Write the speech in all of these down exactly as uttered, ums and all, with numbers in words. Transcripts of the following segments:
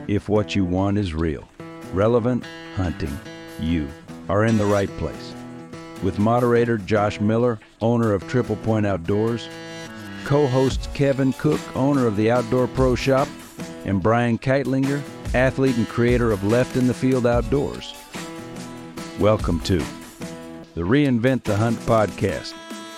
If what you want is real, relevant hunting, you are in the right place. With moderator Josh Miller, owner of Triple Point Outdoors, co-hosts Kevin Cook, owner of the Outdoor Pro Shop, and Brian Keitlinger, athlete and creator of Left in the Field Outdoors. Welcome to the Reinvent the Hunt podcast.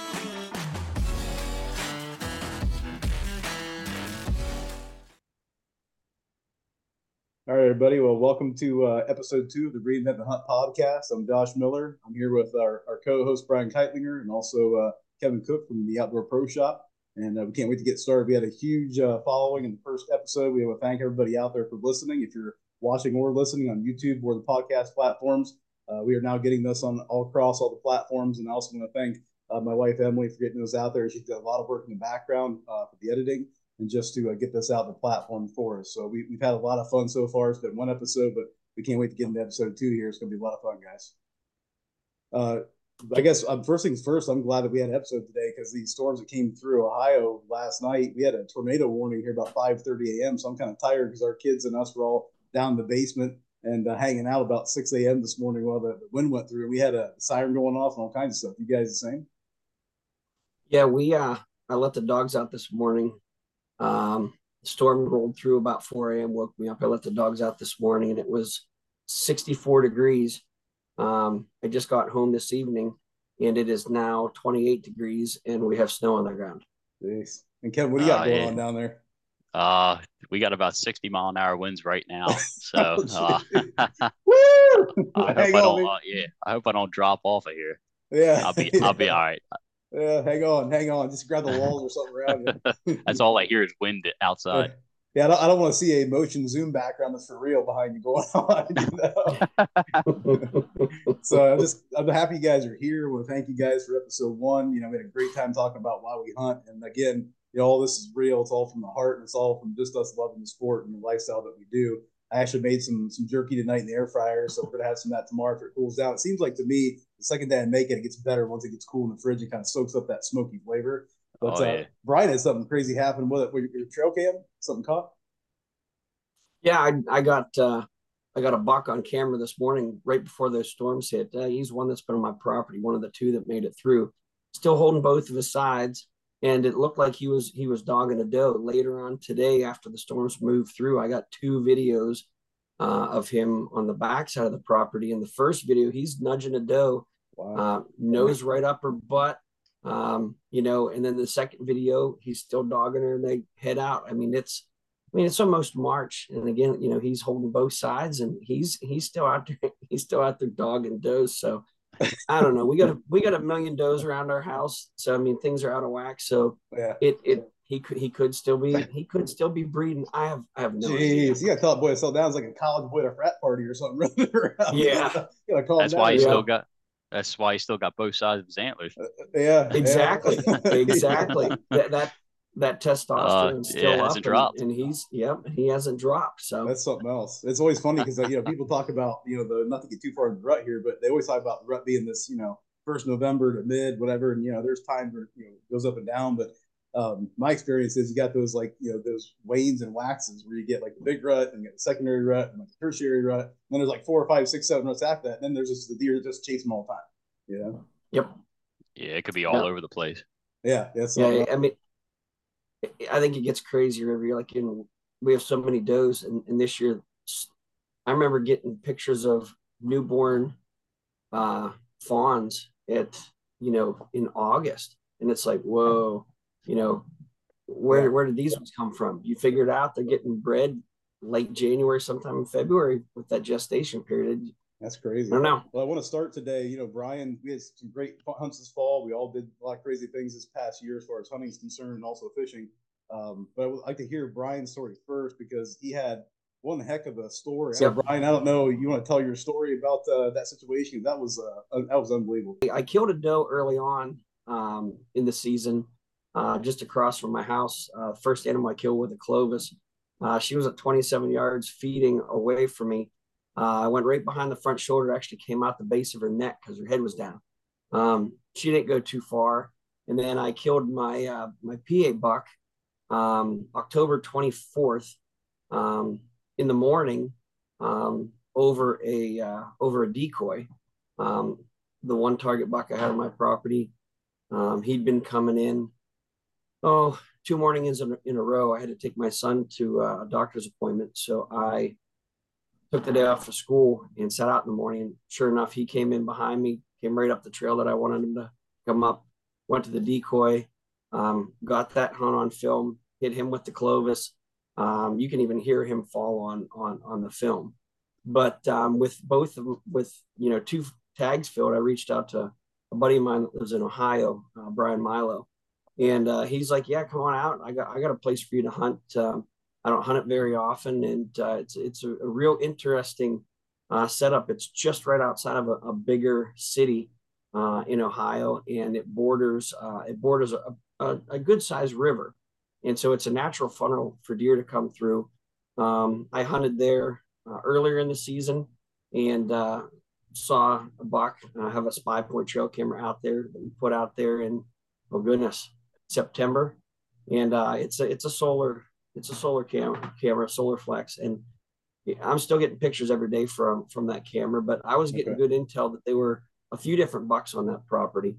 All right, everybody. Well, welcome to uh, episode two of the Reinvent the Hunt podcast. I'm Josh Miller. I'm here with our, our co-host Brian Keitlinger and also uh, Kevin Cook from the Outdoor Pro Shop. And uh, we can't wait to get started. We had a huge uh, following in the first episode. We want to thank everybody out there for listening. If you're watching or listening on YouTube or the podcast platforms, uh, we are now getting this on all across all the platforms. And I also want to thank uh, my wife Emily for getting this out there. She did a lot of work in the background uh, for the editing and just to uh, get this out the platform for us. So we, we've had a lot of fun so far. It's been one episode, but we can't wait to get into episode two here. It's going to be a lot of fun, guys. Uh, I guess um, first things first, I'm glad that we had an episode today because these storms that came through Ohio last night, we had a tornado warning here about five thirty a.m. So I'm kind of tired because our kids and us were all down in the basement and uh, hanging out about six a.m. this morning while the, the wind went through. We had a siren going off and all kinds of stuff. You guys the same? Yeah, we uh, I let the dogs out this morning. Um, the storm rolled through about four a.m. woke me up. I let the dogs out this morning and it was sixty-four degrees. Um, I just got home this evening and it is now twenty-eight degrees and we have snow on the ground. Jeez. And Kevin, what do you got uh, going yeah. on down there? Uh, we got about sixty mile an hour winds right now. So, oh, uh, Woo! I hope Hang I on, don't, uh, yeah, I hope I don't drop off of here. Yeah. I'll be, yeah. I'll be all right. Yeah, hang on, hang on. Just grab the walls or something around you. That's all I hear is wind outside. Yeah, I don't, I don't want to see a motion zoom background that's for real behind you going on. You know? So I'm just, I'm happy you guys are here. I want to thank you guys for episode one. You know, we had a great time talking about why we hunt. And again, you know, all this is real. It's all from the heart and it's all from just us loving the sport and the lifestyle that we do. I actually made some some jerky tonight in the air fryer, so we're gonna have some of that tomorrow if it cools down. It seems like to me, the second day I make it, it gets better once it gets cool in the fridge and kind of soaks up that smoky flavor. But oh, uh, yeah. Brian, has something crazy happen with it. With your trail cam, something caught? Yeah, I I got uh, I got a buck on camera this morning right before those storms hit. Uh, he's one that's been on my property, one of the two that made it through. Still holding both of his sides, and it looked like he was he was dogging a doe. Later on today, after the storms moved through, I got two videos uh, of him on the backside of the property. In the first video, he's nudging a doe, Wow. uh, nose right up her butt, um, you know. And then the second video, he's still dogging her, and they head out. I mean, it's I mean, it's almost March, and again, you know, he's holding both sides, and he's he's still out there. He's still out there dogging does. So I don't know. We got a we got a million does around our house, so I mean, things are out of whack. So yeah, it it he could he could still be he could still be breeding. I have I have no Jeez, idea. you got to tell that boy to settle down. It's like a college boy at a frat party or something running around. Yeah, you gotta calm That's down. why he Yeah. still got. That's why he still got both sides of his antlers. Uh, yeah, exactly, yeah. exactly. That that that testosterone Uh, still yeah, up, hasn't and, dropped. and he's yep, he hasn't dropped. So That's something else. It's always funny because you know people talk about you know the not to get too far in the rut here, but they always talk about the rut being this you know first November to mid whatever, and you know there's times where you know it goes up and down, but um, my experience is you got those like you know those wanes and waxes where you get like the big rut and you get the secondary rut and like the tertiary rut, and then there's like four or five, six, seven ruts after that, and then there's just the deer that just chase them all the time. You know? yep. Yeah, it could be all Yeah. over the place. Yeah, that's Yeah, I mean, I think it gets crazier every year. Like, you know, we have so many does, and, and this year, I remember getting pictures of newborn uh, fawns at you know in August, and it's like, whoa, you know, where Yeah. where did these ones come from? You figured out they're getting bred late January, sometime in February with that gestation period. That's crazy. I don't know. Well, I want to start today. You know, Brian, we had some great hunts this fall. We all did a lot of crazy things this past year as far as hunting is concerned and also fishing. Um, but I would like to hear Brian's story first because he had one heck of a story. So, Brian, I don't know. You want to tell your story about uh, that situation? That was uh, that was unbelievable. I killed a doe early on um, in the season, uh, just across from my house. Uh, first animal I killed with a Clovis. Uh, she was at twenty-seven yards feeding away from me. Uh, I went right behind the front shoulder, actually came out the base of her neck because her head was down. Um, she didn't go too far. And then I killed my uh, my P A buck um, October twenty-fourth. Um, in the morning, um, over a uh, over a decoy. Um, the one target buck I had on my property, um, he'd been coming in, oh, two mornings in, in a row. I had to take my son to uh, a doctor's appointment, so I took the day off of school and sat out in the morning. Sure enough, he came in behind me, came right up the trail that I wanted him to come up, went to the decoy, um, got that hunt on film, hit him with the Clovis. Um, you can even hear him fall on on on the film. But um, with both of them, with you know two tags filled, I reached out to a buddy of mine that lives in Ohio, uh, Brian Milo, and uh, he's like, "Yeah, come on out. I got I got a place for you to hunt. Um, I don't hunt it very often, and uh, it's it's a, a real interesting uh, setup. It's just right outside of a, a bigger city uh, in Ohio, and it borders uh, it borders a, a, a good sized river, and so it's a natural funnel for deer to come through. Um, I hunted there uh, earlier in the season, and uh, saw a buck. I have a spy point trail camera out there that we put out there in, oh goodness, September, and uh, it's a it's a solar it's a solar camera camera solar flex, and I'm still getting pictures every day from from that camera. But I was getting Okay. good intel that there were a few different bucks on that property,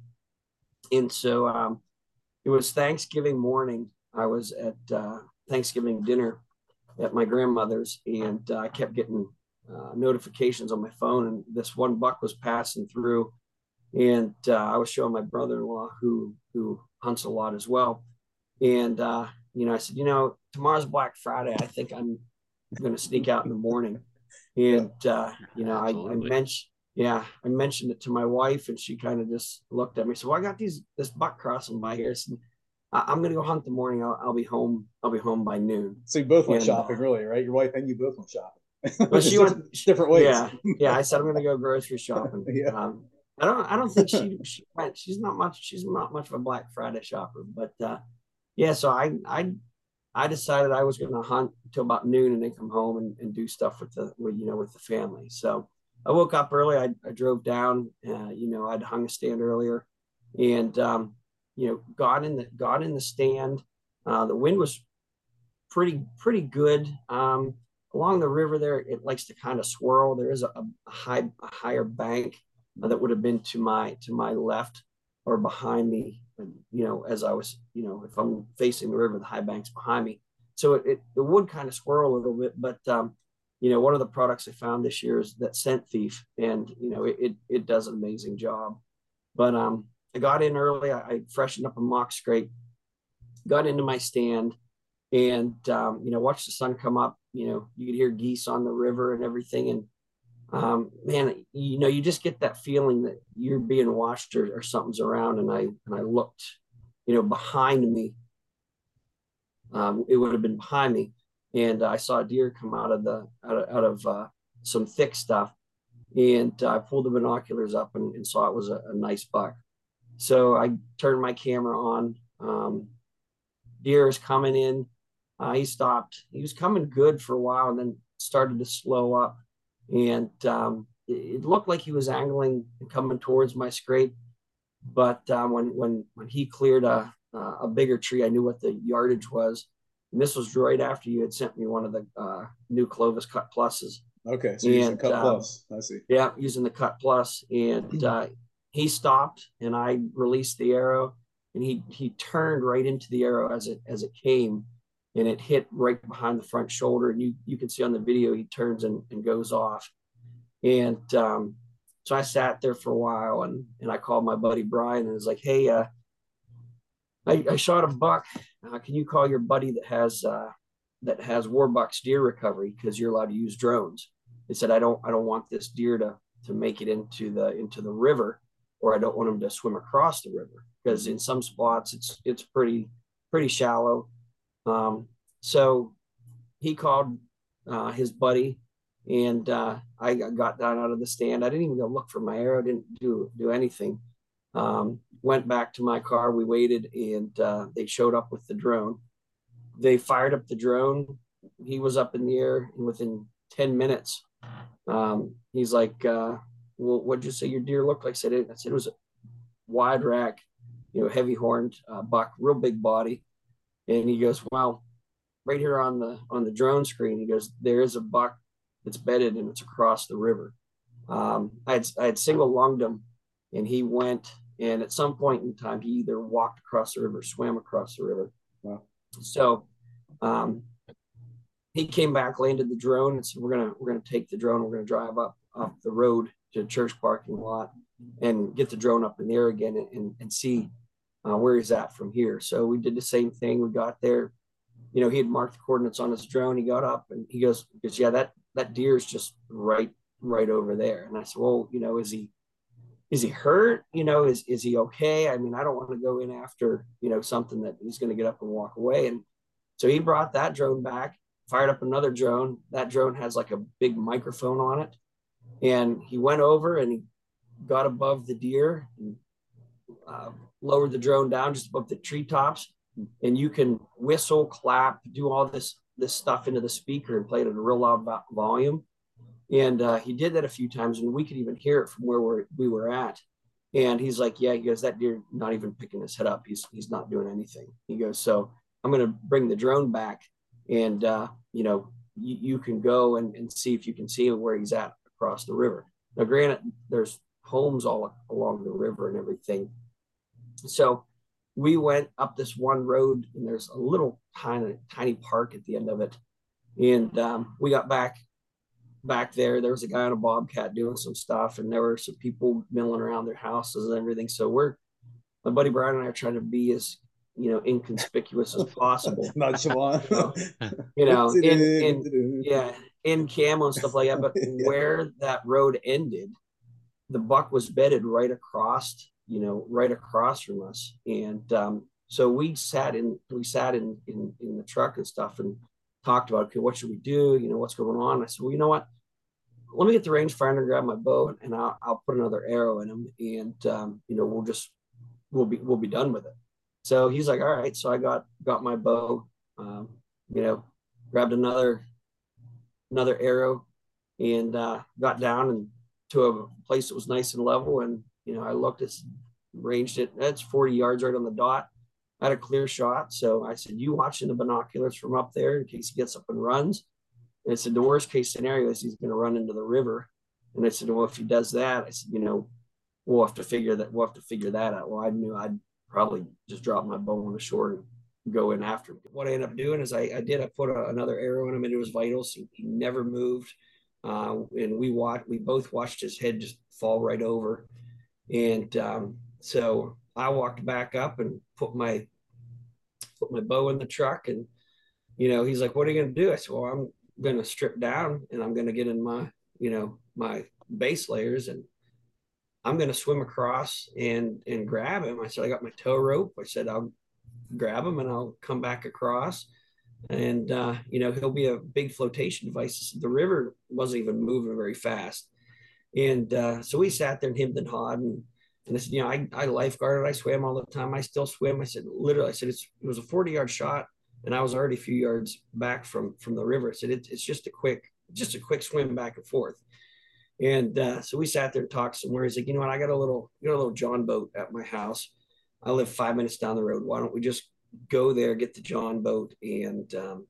and so um, it was Thanksgiving morning. I was at uh, Thanksgiving dinner at my grandmother's, and uh, I kept getting uh, notifications on my phone, and this one buck was passing through, and uh, I was showing my brother-in-law who who hunts a lot as well, and uh, you know I said, you know, tomorrow's Black Friday. I think I'm going to sneak out in the morning, and uh, you know I, I mentioned yeah I mentioned it to my wife, and she kind of just looked at me. So well, I got these this buck crossing by here. So I'm going to go hunt the morning. I'll, I'll be home. I'll be home by noon. So you both went and, shopping, uh, really, right? Your wife and you both went shopping. But she went different ways. Yeah, yeah. I said I'm going to go grocery shopping. Yeah. Um, I don't. I don't think she. she went. She's not much. She's not much of a Black Friday shopper. But uh, yeah. So I. I. I decided I was going to hunt until about noon and then come home and, and do stuff with the with, you know with the family. So I woke up early. I, I drove down. Uh, you know, I'd hung a stand earlier, and um, you know got in the got in the stand. Uh, the wind was pretty pretty good. Um, along the river there, it likes to kind of swirl. There is a, a high a higher bank uh, that would have been to my to my left or behind me. And, you know, as I was, you know, if I'm facing the river, the high bank's behind me. So it, it, it would kind of swirl a little bit. But, um, you know, one of the products I found this year is that Scent Thief. And, you know, it, it, it does an amazing job. But um, I got in early. I, I freshened up a mock scrape, got into my stand, and, um, you know, watched the sun come up. You know, you could hear geese on the river and everything. And, um, man, you know, you just get that feeling that you're being watched or, or something's around. And I, and I looked, you know, behind me, um, it would have been behind me. And I saw a deer come out of the, out of, out of uh, some thick stuff. And I pulled the binoculars up and, and saw it was a, a nice buck. So I turned my camera on. Um, deer is coming in. Uh, he stopped. He was coming good for a while and then started to slow up. And um, it looked like he was angling and coming towards my scrape, but um, when when when he cleared a a bigger tree, I knew what the yardage was. And this was right after you had sent me one of the uh, new Clovis Cut Pluses. Okay, so using Cut um, Plus, I see. Yeah, using the Cut Plus, and uh, he stopped, and I released the arrow, and he he turned right into the arrow as it as it came. And it hit right behind the front shoulder. And you, you can see on the video, he turns and, and goes off. And um, so I sat there for a while, and, and I called my buddy Brian and was like, hey, uh, I, I shot a buck. Uh, can you call your buddy that has uh, that has Warbucks deer recovery? Because you're allowed to use drones. He said, I don't I don't want this deer to to make it into the into the river, or I don't want him to swim across the river, because in some spots it's it's pretty pretty shallow. Um, so he called uh, his buddy, and uh, I got down out of the stand. I didn't even go look for my arrow, didn't do do anything. Um, went back to my car. We waited, and uh, they showed up with the drone. They fired up the drone. He was up in the air, and within ten minutes, um, he's like, uh, well, what'd you say your deer looked like? I said, it, I said it was a wide rack, you know, heavy horned uh, buck, real big body. And he goes, well, right here on the on the drone screen. He goes, there is a buck that's bedded and it's across the river. Um, I had I had single lunged him, and he went. And at some point in time, he either walked across the river, swam across the river. Wow. So um, he came back, landed the drone, and said, "We're gonna we're gonna take the drone. We're gonna drive up up the road to the church parking lot and get the drone up in the air again and, and, and see uh, where he's at from here." So we did the same thing. We got there. You know, he had marked the coordinates on his drone. He got up and he goes, he goes, "Yeah, that that deer is just right right over there." And I said, "Well, you know, is he?" Is he hurt? You know, is is he okay? I mean, I don't want to go in after, you know, something that he's going to get up and walk away. And so he brought that drone back, fired up another drone. That drone has like a big microphone on it. And he went over and he got above the deer and uh, lowered the drone down just above the treetops. And you can whistle, clap, do all this this stuff into the speaker and play it at a real loud volume. And uh, he did that a few times, and we could even hear it from where we're, we were at. And he's like, "Yeah," he goes, "that deer not even picking his head up. He's he's not doing anything." He goes, "So I'm going to bring the drone back, and uh, you know, you, you can go and, and see if you can see where he's at across the river." Now, granted, there's homes all along the river and everything. So we went up this one road, and there's a little tiny tiny park at the end of it. And um, we got back. Back there, there was a guy on a bobcat doing some stuff, and there were some people milling around their houses and everything. So we're, my buddy Brian and I are trying to be as, you know, inconspicuous as possible. Nonchalant. You know, you know in, in, yeah, in camo and stuff like that. But yeah. Where that road ended, the buck was bedded right across, you know, right across from us. And um, so we sat in, we sat in, in, in the truck and stuff and talked about, okay, what should we do? You know, what's going on? I said, well, you know what? Let me get the rangefinder and grab my bow, and I'll, I'll put another arrow in him, and um, you know, we'll just we'll be we'll be done with it. So he's like, all right. So I got got my bow, um, you know, grabbed another another arrow, and uh, got down and to a place that was nice and level, and you know, I looked at ranged it. That's forty yards right on the dot. I had a clear shot. So I said, "You watching the binoculars from up there in case he gets up and runs?" And I said, "The worst case scenario is he's going to run into the river." And I said, "Well, if he does that," I said, "you know, we'll have to figure that, we'll have to figure that out." Well, I knew I'd probably just drop my bow on the shore and go in after him. What I ended up doing is I, I did, I put a, another arrow in him into his vitals. He, he never moved. Uh, and we watched, we both watched his head just fall right over. And um, so I walked back up and put my, put my bow in the truck, and you know, he's like, "What are you going to do?" I said, "Well, I'm going to strip down and I'm going to get in my, you know, my base layers, and I'm going to swim across and and grab him." I said, "I got my tow rope." I said, "I'll grab him and I'll come back across, and uh, you know, he'll be a big flotation device." The river wasn't even moving very fast, and uh, so we sat there and hemmed and hawed, and And I said, "You know, I, I lifeguarded, I swam all the time. I still swim." I said, literally, I said, it's, it was a forty yard shot, and I was already a few yards back from, from the river. I said, it, it's just a quick, just a quick swim back and forth. And uh, so we sat there and talked somewhere. He's like, "You know what? I got a little, you know, a little John boat at my house. I live five minutes down the road. Why don't we just go there, get the John boat, and um,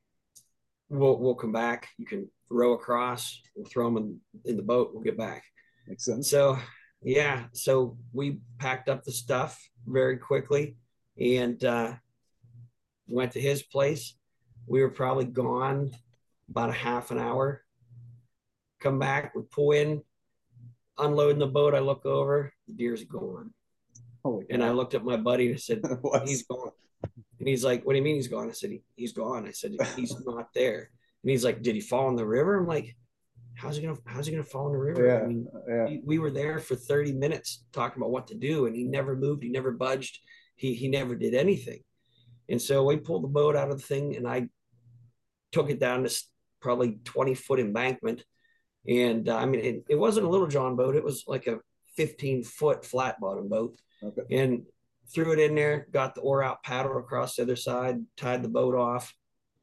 we'll, we'll come back. You can row across, we'll throw them in, in the boat. We'll get back." Makes sense. So yeah, so we packed up the stuff very quickly and uh, went to his place. We were probably gone about a half an hour. Come back, we pull in, unloading the boat. I look over, the deer's gone. Holy and God. I looked at my buddy and I said, "He's gone." And he's like, "What do you mean he's gone?" I said, he, he's gone. I said, "He's not there." And he's like, "Did he fall in the river?" I'm like, how's he gonna how's he gonna fall in the river? Yeah, I mean, yeah. we, we were there for thirty minutes talking about what to do, and he never moved, he never budged, he he never did anything. And so we pulled the boat out of the thing, and I took it down this probably twenty foot embankment. And uh, I mean, it, it wasn't a little John boat, it was like a fifteen foot flat bottom boat. Okay. And threw it in there, got the oar out, paddled across the other side, tied the boat off,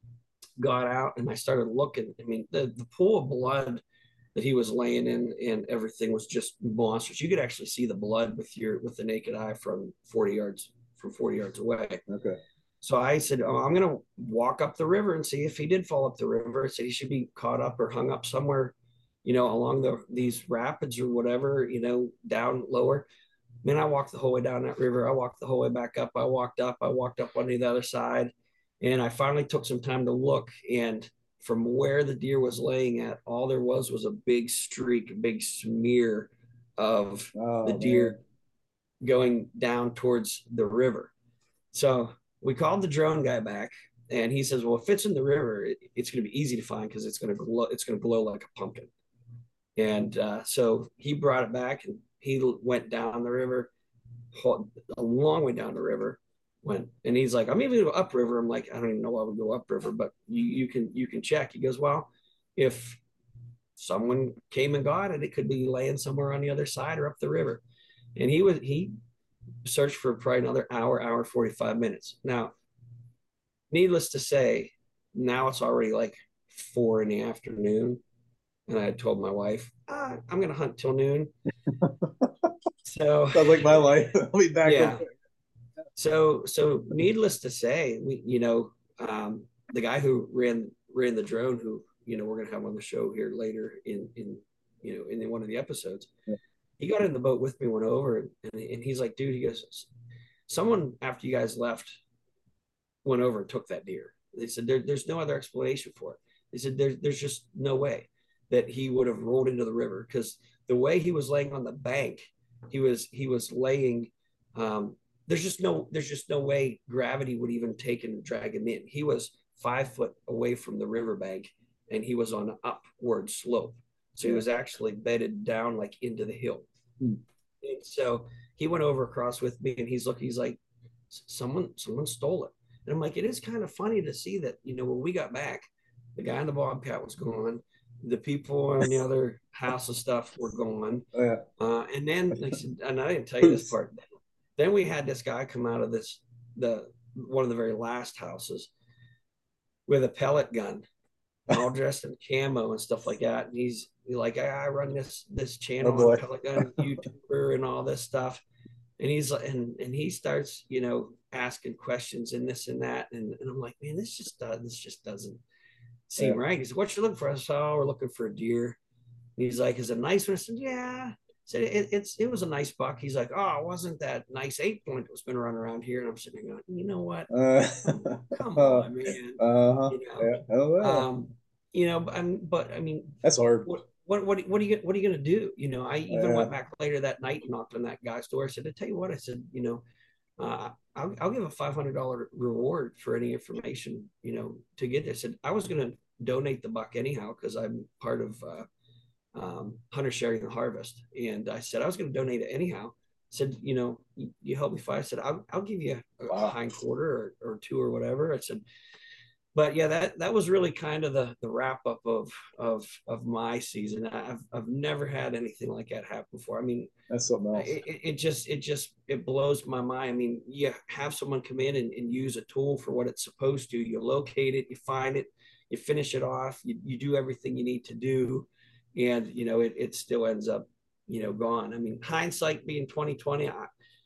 got out, and I started looking. I mean, the, the pool of blood that he was laying in and everything was just monstrous. You could actually see the blood with your with the naked eye from forty yards from forty yards away. Okay. So I said, oh, I'm going to walk up the river and see if he did fall up the river. I said he should be caught up or hung up somewhere, you know, along the these rapids or whatever, you know, down lower. Man, I walked the whole way down that river. I walked the whole way back up. I walked up. I walked up on the other side. And I finally took some time to look. And from where the deer was laying at, all there was was a big streak, a big smear of Oh, the man. deer going down towards the river. So we called the drone guy back, and he says, "Well, if it's in the river, it, it's going to be easy to find because it's going to glow. It's going to glow like a pumpkin." And uh, so he brought it back, and he went down the river, a long way down the river. Went and he's like, "I'm even going to go upriver." I'm like, "I don't even know why we go upriver, but you you can you can check." He goes, "Well, if someone came and got it, it could be laying somewhere on the other side or up the river." And he was he searched for probably another hour, hour forty-five minutes. Now, needless to say, now it's already like four in the afternoon. And I had told my wife, ah, I'm going to hunt till noon. So sounds like my life. I'll be back. Yeah. So, so needless to say, we, you know, um, the guy who ran, ran the drone, who, you know, we're going to have on the show here later in, in, you know, in one of the episodes, yeah. He got in the boat with me, went over, and, and he's like, dude, he goes, someone after you guys left went over and took that deer. They said, there, there's no other explanation for it. They said, there, there's just no way that he would have rolled into the river, because the way he was laying on the bank, he was, he was laying, um, there's just no, there's just no way gravity would even take and drag him in. He was five foot away from the riverbank, and he was on an upward slope. So he was actually bedded down like into the hill. Hmm. And so he went over across with me, and he's looking, he's like, someone, someone stole it. And I'm like, it is kind of funny to see that, you know, when we got back, the guy in the Bobcat was gone. The people in the other house and stuff were gone. Oh, yeah. Uh, and then, like, and I didn't tell you this part. Then we had this guy come out of this, the one of the very last houses with a pellet gun, all dressed in camo and stuff like that. And he's, he's like, I, I run this this channel oh, on pellet gun YouTuber and all this stuff. And he's like, and and he starts, you know, asking questions and this and that. And, and I'm like, man, this just does this just doesn't seem yeah. right. He said, what you looking for? I said, oh, we're looking for a deer. And he's like, is it a nice one? I said, yeah. I said, it, it's it was a nice buck. He's like, oh, it wasn't that nice eight point that's been running around here. And I'm sitting there going, you know what? Uh, come on, man. Uh-huh. You know, yeah. oh, yeah. um, you know, but, I'm, but I mean, that's hard. What, what, what, what are you, what are you going to do? You know, I even yeah. went back later that night and knocked on that guy's door. I said, I tell you what, I said, you know, uh, I'll, I'll give a five hundred dollars reward for any information, you know, to get this. I said, I was going to donate the buck anyhow, because I'm part of uh, um, Hunter Sharing the Harvest. And I said, I was going to donate it anyhow. I said, you know, you, you help me find. I said, I'll, I'll give you a, wow. a hind quarter or, or two or whatever. I said, but yeah, that, that was really kind of the, the wrap up of, of, of my season. I've, I've never had anything like that happen before. I mean, that's something else. It, it just, it just, it blows my mind. I mean, you have someone come in and, and use a tool for what it's supposed to. You locate it, you find it, you finish it off, you, you do everything you need to do. And, you know, it, it still ends up, you know, gone. I mean, hindsight being twenty twenty, I,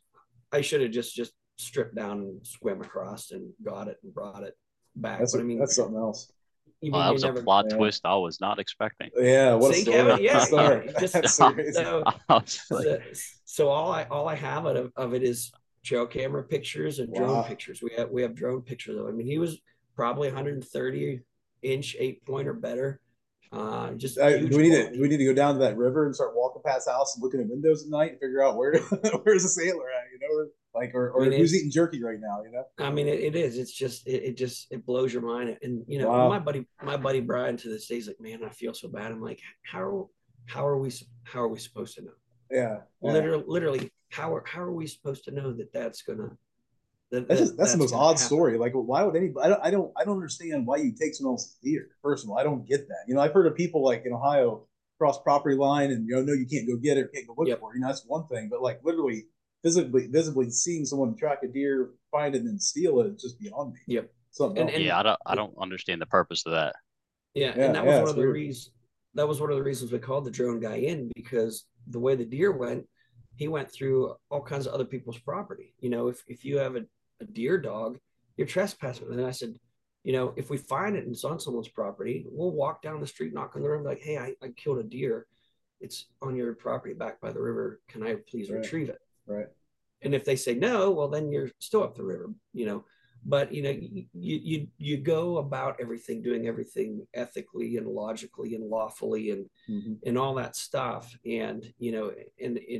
I should have just, just stripped down and swim across and got it and brought it back. That's, but a, I mean, that's something else. Well, that was never, a plot yeah. twist I was not expecting. Yeah, what See, a story. Kevin, yeah, story. Just, that's so, crazy. So, so, so all I all I have of, of it is trail camera pictures and drone wow. pictures. We have we have drone pictures of him. I mean, he was probably one hundred thirty inch eight point or better. Uh, just uh, do we need to do we need to go down to that river and start walking past the house and looking at windows at night and figure out where where's the sailor at? You know, like or, or I mean, who's eating jerky right now? You know, I mean, it, it is. It's just it, it just it blows your mind. And you know, wow. my buddy my buddy Brian to this day is like, man, I feel so bad. I'm like, how how are we how are we supposed to know? Yeah, yeah. literally, literally, how are how are we supposed to know that that's gonna? That, that's, just, that's, that's the most odd happen. story. Like, why would anybody? I don't, I don't, I don't understand why you take someone else's deer. First of all, I don't get that. You know, I've heard of people like in Ohio cross property line, and you know, no, you can't go get it, or can't go look yep. for it. You know, that's one thing. But like, literally, visibly, visibly seeing someone track a deer, find it, and then steal it, is just beyond me. Yep. Something. And, and, yeah, I don't, I don't understand the purpose of that. Yeah, yeah and that was yeah, one of the reasons. That was one of the reasons we called the drone guy in, because the way the deer went, he went through all kinds of other people's property. You know, if if you have a a deer dog you're trespassing. And I said, you know, if we find it and it's on someone's property, we'll walk down the street, knock on the river, like, hey, I, I killed a deer. It's on your property back by the river. Can I please Right. retrieve it? Right. And if they say no, well, then you're still up the river, you know. But you know, you you you go about everything, doing everything ethically and logically and lawfully and mm-hmm. and all that stuff. And you know, and it,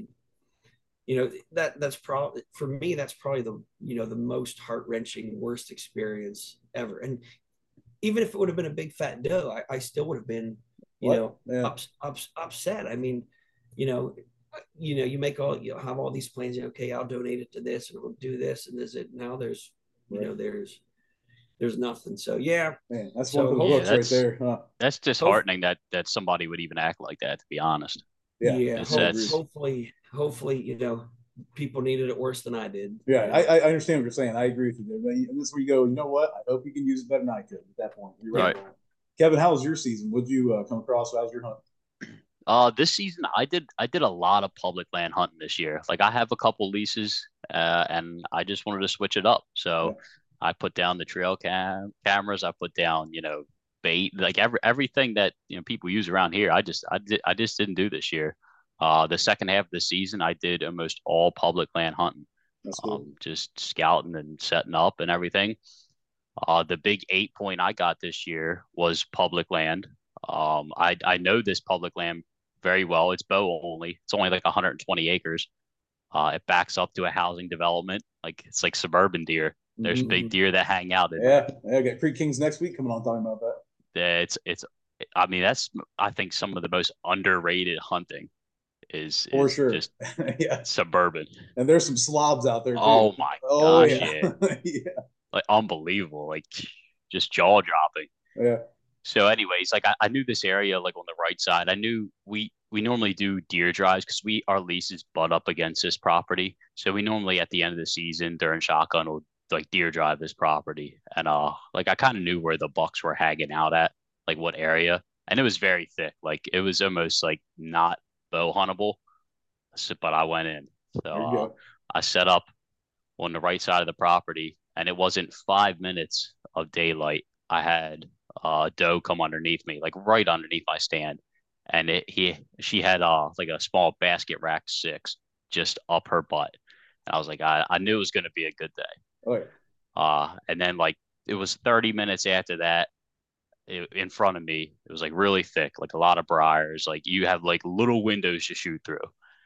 you know, that that's probably for me, that's probably the you know the most heart wrenching, worst experience ever. And even if it would have been a big fat doe, I, I still would have been, you what? know, yeah. ups, ups, upset. I mean, you know. You know, you make all you know, have all these plans. Okay, I'll donate it to this, and we'll do this, and is it now? There's, you right. know, there's, there's nothing. So yeah, man, that's so, one for the books yeah, right there. Huh? That's disheartening that that somebody would even act like that. To be honest. Yeah, yeah. Hope, hopefully, hopefully, you know, people needed it worse than I did. Yeah, you know? I, I understand what you're saying. I agree with you there. And this is where you go. You know what? I hope you can use it better than I could at that point. You're right. right. Kevin, how was your season? What'd you uh, come across? How was your hunt? Uh, this season I did I did a lot of public land hunting this year. Like I have a couple leases, uh, and I just wanted to switch it up. So yeah. I put down the trail cam cameras. I put down you know bait, like every everything that you know people use around here. I just I did I just didn't do this year. Uh, the second half of the season I did almost all public land hunting. That's cool. Um, just scouting and setting up and everything. Uh, the big eight point I got this year was public land. Um, I I know this public land very well. It's bow only. It's only like one hundred twenty acres. Uh, it backs up to a housing development. Like it's like suburban deer. There's mm-hmm. big deer that hang out in yeah, yeah. Got Creek Kings next week coming on talking about that. Yeah, it's it's. I mean, that's I think some of the most underrated hunting is, for is sure. Just yeah, suburban. And there's some slobs out there too. Oh my oh, gosh, yeah. yeah. yeah, like unbelievable, like just jaw dropping. Yeah. So anyways, like I, I knew this area like on the right side. I knew we we normally do deer drives because we our leases butt up against this property. So we normally at the end of the season during shotgun will like deer drive this property. And uh like I kind of knew where the bucks were hanging out at, like what area. And it was very thick. Like it was almost like not bow huntable. So, but I went in. So uh, I set up on the right side of the property, and it wasn't five minutes of daylight. I had uh doe come underneath me, like right underneath my stand, and it he she had uh like a small basket rack six just up her butt, and I was like I, I knew it was going to be a good day. Oh yeah. Uh and then like it was thirty minutes after that, it, in front of me it was like really thick, like a lot of briars, like you have like little windows to shoot through.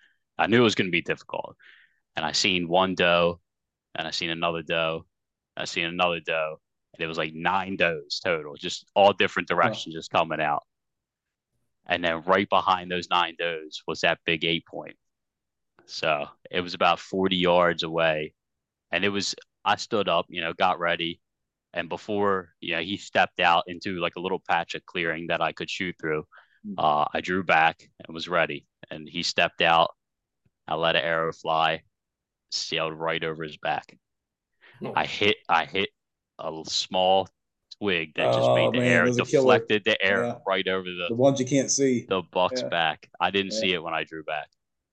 I knew it was going to be difficult, and I seen one doe, and I seen another doe, I seen another doe. And it was like nine does total, just all different directions, oh. just coming out. And then right behind those nine does was that big eight point. So it was about forty yards away. And it was, I stood up, you know, got ready. And before, you know, he stepped out into like a little patch of clearing that I could shoot through, uh, I drew back and was ready. And he stepped out. I let an arrow fly, sailed right over his back. Oh. I hit, I hit. a small twig that just oh, made the man, air deflected the air yeah. right over the the ones you can't see the buck's yeah. back. I didn't yeah. see it when I drew back.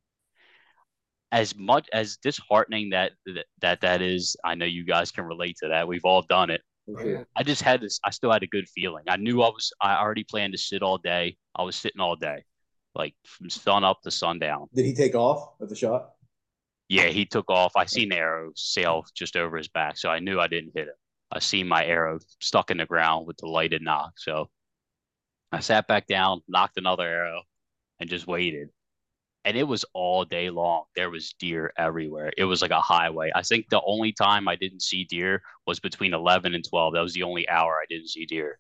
As much as disheartening that that that is, I know you guys can relate to that. We've all done it. Okay. I just had this. I still had a good feeling. I knew I was. I already planned to sit all day. I was sitting all day, like from sun up to sundown. Did he take off at the shot? Yeah, he took off. I seen the arrow sail just over his back, so I knew I didn't hit him. I seen my arrow stuck in the ground with the lighted knock. So I sat back down, knocked another arrow, and just waited. And it was all day long. There was deer everywhere. It was like a highway. I think the only time I didn't see deer was between eleven and twelve. That was the only hour I didn't see deer.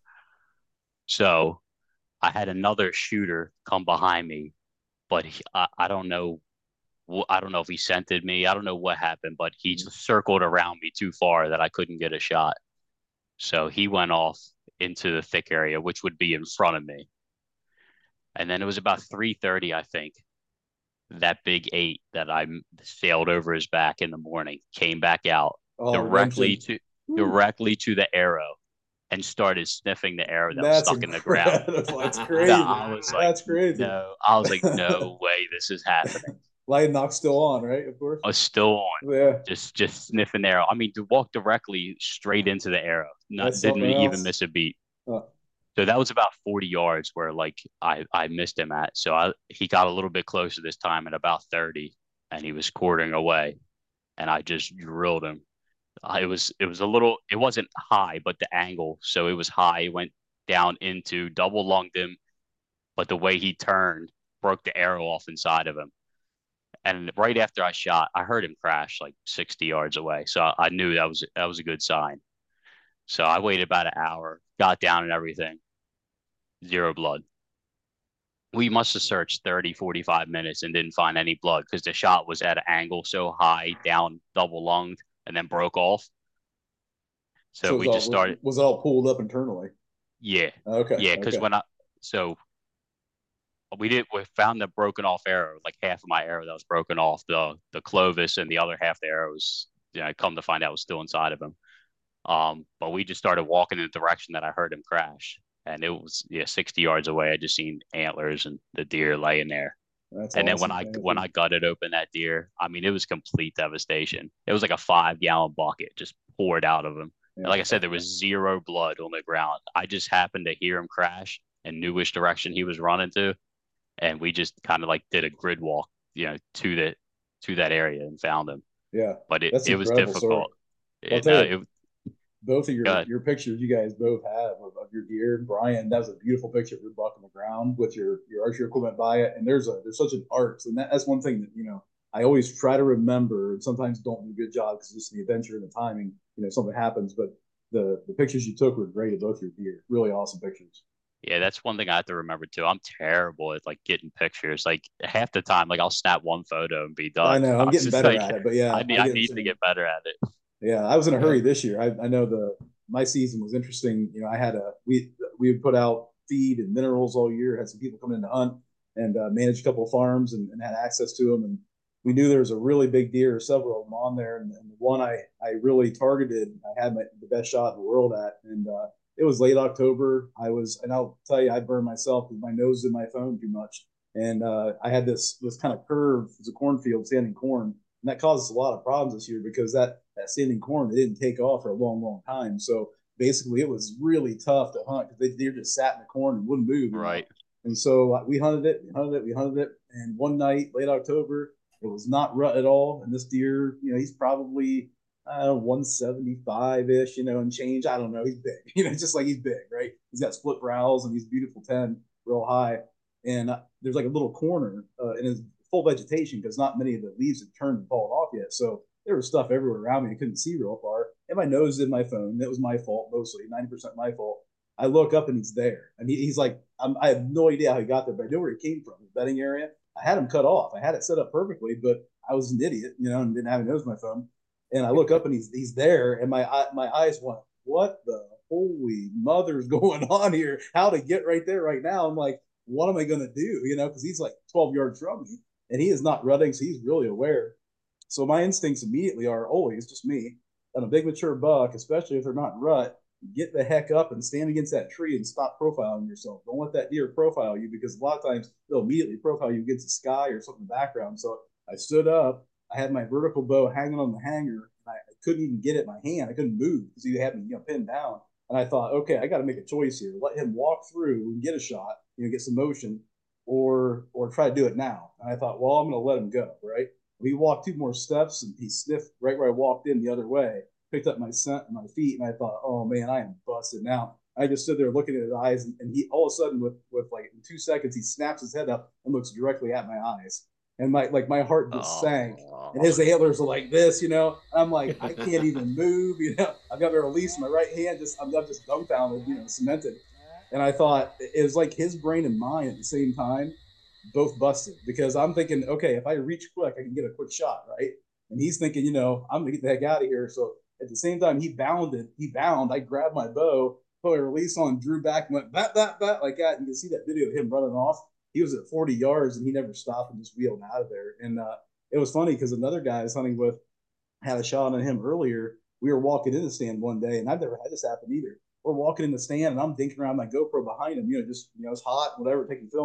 So I had another shooter come behind me, but he, I, I don't know. I don't know if he scented me. I don't know what happened, but he just circled around me too far that I couldn't get a shot. So he went off into the thick area, which would be in front of me. And then it was about three thirty, I think. That big eight that I sailed over his back in the morning came back out oh, directly to directly to the arrow and started sniffing the arrow that That's was stuck incredible. in the ground. That's crazy. I was like, That's crazy. No, I was like, no way this is happening. Light knock's still on, right? Of course. I was still on, Yeah, just just sniffing the arrow. I mean, to walk directly straight into the arrow, not that's didn't something even else. miss a beat. Uh, So that was about forty yards where like I I missed him at. So I he got a little bit closer this time at about thirty, and he was quartering away, and I just drilled him. Uh, it was it was a little it wasn't high, but the angle, so it was high. It went down into double lunged him, but the way he turned broke the arrow off inside of him. And right after I shot, I heard him crash like sixty yards away. So I, I knew that was that was a good sign. So I waited about an hour, got down and everything, zero blood. We must have searched thirty, forty-five minutes and didn't find any blood because the shot was at an angle so high, down double lunged, and then broke off. So so it was we just all was, started, was it all pulled up internally? yeah, Okay, yeah. Because okay. when I, so we did, we found the broken off arrow, like half of my arrow that was broken off, the the Clovis, and the other half of the arrow was, you know, come to find out was still inside of him. Um, but we just started walking in the direction that I heard him crash, and it was yeah sixty yards away. I just seen antlers and the deer laying there. That's And then when awesome. I Man. when I gutted open that deer, I mean it was complete devastation. It was like a five gallon bucket just poured out of him. And Yeah. like I said, there was zero blood on the ground. I just happened to hear him crash and knew which direction he was running to, and we just kind of like did a grid walk, you know, to the to that area and found him. Yeah, But it that's it was incredible story. difficult. Well, I'll It, tell uh, you, it both of your good. your pictures you guys both have of, of your deer. Brian, that was a beautiful picture of your buck on the ground with your your archery equipment by it. And there's a there's such an art, and that, that's one thing that you know I always try to remember, and sometimes don't do a good job because just the adventure and the timing, you know, something happens. But the the pictures you took were great of both your deer. Really awesome pictures. Yeah, that's one thing I have to remember too. I'm terrible at like getting pictures. Like half the time, like I'll snap one photo and be I done. know I I'm was getting just better like, at it, but I yeah, need I I get what need you're to saying. get better at it. Yeah, I was in a Yeah. hurry this year. I, I know the my season was interesting. You know, I had a we we would put out feed and minerals all year. Had some people come in to hunt and uh, managed a couple of farms and, and had access to them. And we knew there was a really big deer, several of them on there. And, and the one I I really targeted, I had my, the best shot in the world at. And uh, it was late October. I was, and I'll tell you, I burned myself with my nose in my phone too much. And uh, I had this this kind of curve. It's a cornfield, standing corn, and that causes a lot of problems this year because that that standing corn they didn't take off for a long, long time. So basically, it was really tough to hunt because they, they just sat in the corn and wouldn't move, you know. Right. And so uh, we hunted it, we hunted it, we hunted it, and one night, late October, it was not rut at all. And this deer, you know, he's probably uh, one seventy-five ish, you know, and change. I don't know. He's big, you know, just like he's big, right? He's got split brows and he's beautiful ten, real high. And uh, there's like a little corner uh, in his full vegetation because not many of the leaves had turned and fallen off yet. So there was stuff everywhere around me. I couldn't see real far. And my nose in my phone. It was my fault mostly, ninety percent my fault. I look up and he's there. And he, he's like, I'm, I have no idea how he got there, but I know where he came from, the bedding area. I had him cut off. I had it set up perfectly, but I was an idiot, you know, and didn't have a nose in my phone. And I look up and he's he's there, and my my eyes went, what the holy mother's going on here? How to get right there right now? I'm like, what am I gonna do? You know, because he's like twelve yards from me, and he is not rutting, so he's really aware. So my instincts immediately are always just me on a big mature buck, especially if they're not in rut. Get the heck up and stand against that tree and stop profiling yourself. Don't let that deer profile you because a lot of times they'll immediately profile you against the sky or something in the background. So I stood up. I had my vertical bow hanging on the hanger. And I, I couldn't even get it in my hand. I couldn't move because he had me, you know, pinned down. And I thought, okay, I got to make a choice here. Let him walk through and get a shot, you know, get some motion, or or try to do it now. And I thought, well, I'm going to let him go, right? We walked two more steps, and he sniffed right where I walked in the other way, picked up my scent and my feet, and I thought, oh man, I am busted now. I just stood there looking at his eyes, and, and he all of a sudden, with with like in two seconds, he snaps his head up and looks directly at my eyes, and my like my heart just sank. And his Oh, antlers are like this, you know. I'm like, I can't even move, you know. I've got my release in my right hand, just I'm, I'm just dumbfounded, you know, cemented. And I thought it was like his brain and mine at the same time, both busted because I'm thinking, okay, if I reach quick, I can get a quick shot, right? And he's thinking, you know, I'm gonna get the heck out of here. So at the same time, he bounded, he bound. I grabbed my bow, put a release on, drew back, and went bat, bat, bat like that. And you can see that video of him running off. He was at forty yards and he never stopped and just wheeled out of there. And uh, it was funny because another guy I was hunting with had a shot on him earlier. We were walking in the stand one day, and I've never had this happen either. We're walking in the stand, and I'm dinking around my GoPro behind him. You know, just you know, it's hot, whatever, taking film.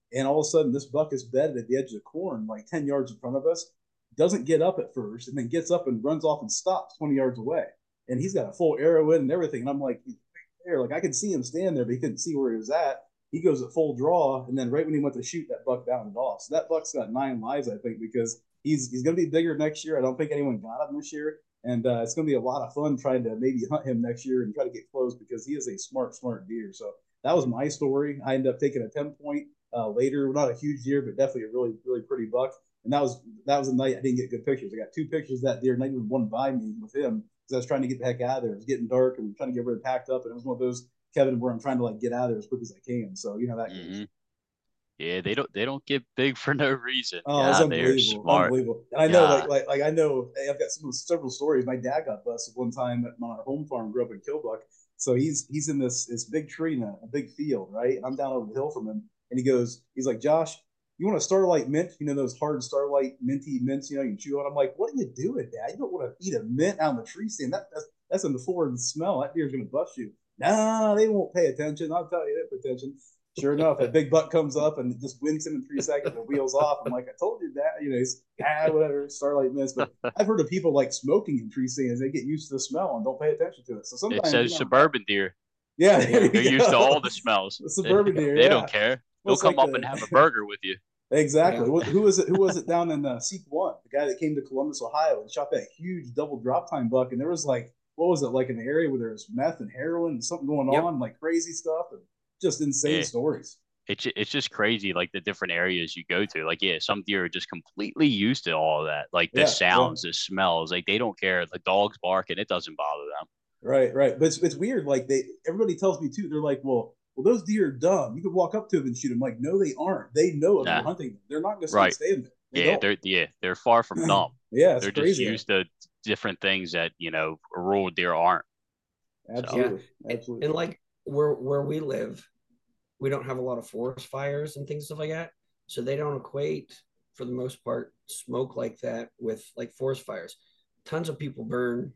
And all of a sudden, this buck is bedded at the edge of the corn, like ten yards in front of us, doesn't get up at first, and then gets up and runs off and stops twenty yards away. And he's got a full arrow in and everything. And I'm like, he's right there. Like, I could see him stand there, but he couldn't see where he was at. He goes at full draw, and then right when he went to shoot, that buck bounded off. So that buck's got nine lives, I think, because he's he's going to be bigger next year. I don't think anyone got him this year. And uh, it's going to be a lot of fun trying to maybe hunt him next year and try to get close because he is a smart, smart deer. So that was my story. I ended up taking a ten point uh, later. Not a huge deer, but definitely a really, really pretty buck. And that was that was a night I didn't get good pictures. I got two pictures of that deer, not even one by me with him because I was trying to get the heck out of there. It was getting dark and trying to get everything packed up. And it was one of those, Kevin, where I'm trying to like get out of there as quick as I can. So you know that goes. Mm-hmm. Yeah, they don't they don't get big for no reason. Oh, yeah, it's unbelievable. they're smart. Unbelievable. And I know, yeah. like, like, like I know, I've got some several stories. My dad got busted one time on our home farm, grew up in Killbuck. So he's he's in this this big tree in a, a big field, right? And I'm down over the hill from him, and he goes, he's like, Josh, you want a Starlight mint? You know those hard Starlight minty mints, you know, you can chew on. I'm like, what are you doing, Dad? You don't want to eat a mint out in the tree stand. That, that's that's in the forward smell. That deer's gonna bust you. Nah, they won't pay attention. I'll tell you, they pay attention. Sure enough, that big buck comes up and just wins him in three seconds and wheels off. I'm like, I told you that. You know, he's ah, whatever, Starlight mints. But I've heard of people like smoking in tree stands. They get used to the smell and don't pay attention to it. So sometimes it says you know, suburban deer. Yeah, they're used to all the smells. The suburban they, deer. They yeah. don't care. They'll well, come like up the, and have a burger with you. Exactly. Yeah. Who was it? Who was it down in uh, Seek One? The guy that came to Columbus, Ohio, and shot that huge double drop time buck. And there was like, what was it, like an area where there was meth and heroin and something going yep. on, like crazy stuff, and just insane yeah. stories. It's it's just crazy, like the different areas you go to. Like, yeah, some deer are just completely used to all of that. Like the yeah, sounds, yeah. the smells, like they don't care. The dogs bark and it doesn't bother them. Right, right. But it's, it's weird. Like they, everybody tells me too. They're like, well, well, those deer are dumb. You could walk up to them and shoot them. Like, no, they aren't. They know if nah. you're hunting them. They're not going to right. stay in there. They yeah, don't. they're yeah, they're far from dumb. yeah, it's they're crazy. just used to different things that you know rural deer aren't. Absolutely, so. absolutely. And like where where we live, we don't have a lot of forest fires and things stuff like that, so they don't equate for the most part smoke like that with like forest fires. Tons of people burn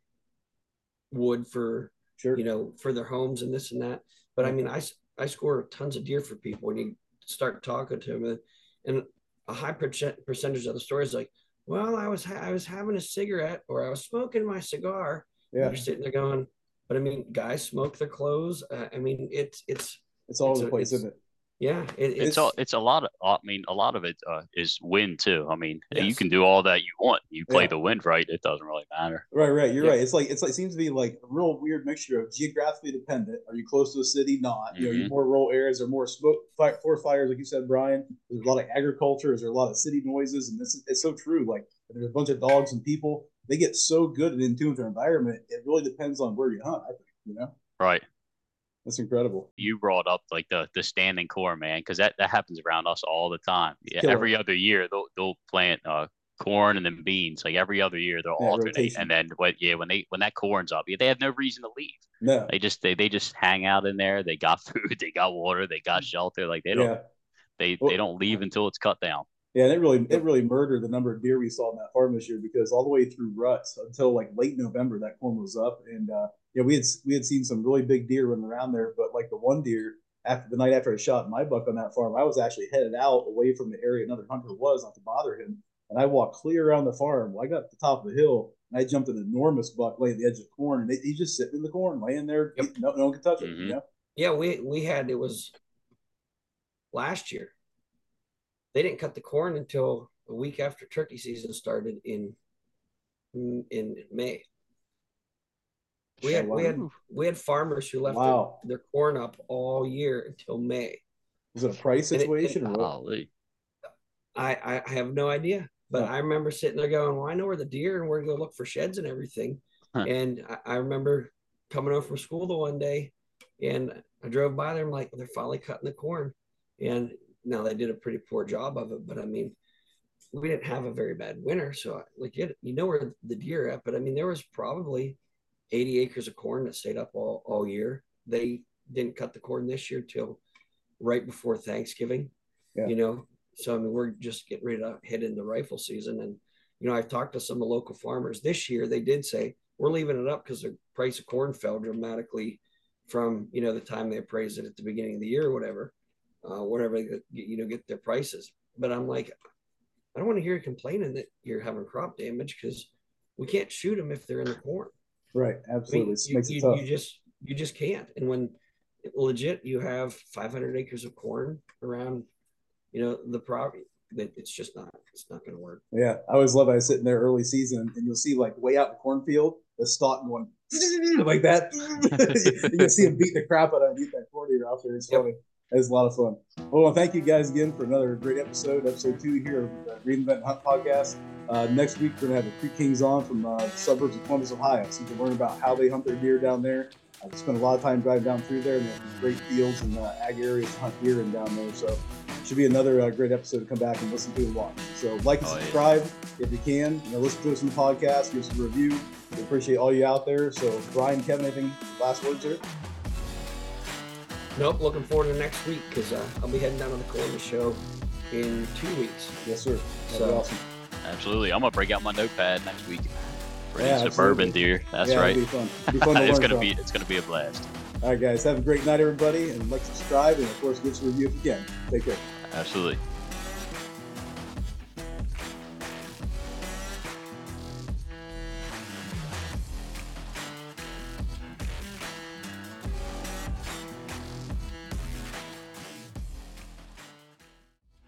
wood for sure. you know for their homes and this and that. But I mean, I I score tons of deer for people when you start talking to them, and, and a high percent percentage of the story is like, well, I was ha- I was having a cigarette or I was smoking my cigar. Yeah, and you're sitting there going, but I mean, guys smoke their clothes. Uh, I mean, it's it's it's all over the place, isn't it? Yeah, it, it's, it's all it's a lot of. I mean, a lot of it uh, is wind too. I mean, yes. you can do all that you want. You play yeah. the wind right; it doesn't really matter. Right, right. You're yeah. right. It's like it's like it seems to be like a real weird mixture of geographically dependent. Are you close to a city? Not. Mm-hmm. You know, you're more rural areas or more smoke, fire, forest fires, like you said, Brian. There's a lot of agriculture. Is there a lot of city noises? And this it's so true. Like there's a bunch of dogs and people. They get so good and in tune with their environment. It really depends on where you hunt. I think you know. Right. That's incredible. You brought up like the the standing corn, man, because that, that happens around us all the time. Yeah, every other year they'll they'll plant uh, corn and then beans. Like every other year they'll yeah, alternate, rotation. And then what? Yeah, when they when that corn's up, yeah, they have no reason to leave. No, they just they they just hang out in there. They got food, they got water, they got shelter. Like they don't yeah. they well, they don't leave until it's cut down. Yeah, and it really it really murdered the number of deer we saw in that farm this year because all the way through ruts until like late November that corn was up and. uh Yeah, we had we had seen some really big deer running around there, but like the one deer after the night after I shot my buck on that farm, I was actually headed out away from the area another hunter was, not to bother him. And I walked clear around the farm. Well, I got to the top of the hill and I jumped an enormous buck laying at the edge of the corn, and he, he's just sitting in the corn, laying there. Yep. No, no one could touch him. Mm-hmm. You know? Yeah, we we had it was last year. They didn't cut the corn until a week after turkey season started in in May. We had, we had we had farmers who left wow. their, their corn up all year until May. Was it a price situation? It, it, or what? I, I have no idea. But huh. I remember sitting there going, well, I know where the deer and we're going to go look for sheds and everything. Huh. And I, I remember coming home from school the one day and I drove by there. I'm like, they're finally cutting the corn. And now they did a pretty poor job of it. But I mean, we didn't have a very bad winter. So like, you, you know where the deer are at. But I mean, there was probably eighty acres of corn that stayed up all, all year. They didn't cut the corn this year till right before Thanksgiving, yeah. you know? So, I mean, we're just getting ready to head into rifle season. And, you know, I've talked to some of the local farmers this year. They did say, we're leaving it up because the price of corn fell dramatically from, you know, the time they appraised it at the beginning of the year or whatever. uh, whatever they, you know, get their prices. But I'm like, I don't want to hear you complaining that you're having crop damage because we can't shoot them if they're in the corn. Right, absolutely. I mean, This you, makes it you, tough. you just you just can't. And when legit you have five hundred acres of corn around, you know, the property, that it's just not it's not going to work. Yeah, I always love it. I sit in there early season, and you'll see like way out in the cornfield, the stalk going like that. You can see him beating the crap out of beat that corn ear out there. It's funny. Yep. It's a lot of fun. Well, thank you guys again for another great episode, episode two here of the Reinvent and Hunt podcast. Uh, next week, we're going to have the Creek Kings on from uh, the suburbs of Columbus, Ohio, so you can learn about how they hunt their deer down there. I've spent a lot of time driving down through there, and there's great fields and uh, ag areas to hunt deer in down there. So it should be another uh, great episode to come back and listen to and watch. So like and oh, subscribe yeah. if you can. You know, listen to us in the podcast, give us a review. We appreciate all you out there. So Brian, Kevin, anything last words here? Nope, looking forward to next week because uh, I'll be heading down to the Columbus show in two weeks. Yes, sir. That'd so, be awesome. Absolutely. I'm going to break out my notepad next week for yeah, these suburban absolutely. deer. That's yeah, right. It'll be fun. It'll be fun to it's learn going to from. be It's going to be a blast. All right, guys. Have a great night, everybody. And like, subscribe, and, of course, give us a review if you can. Take care. Absolutely.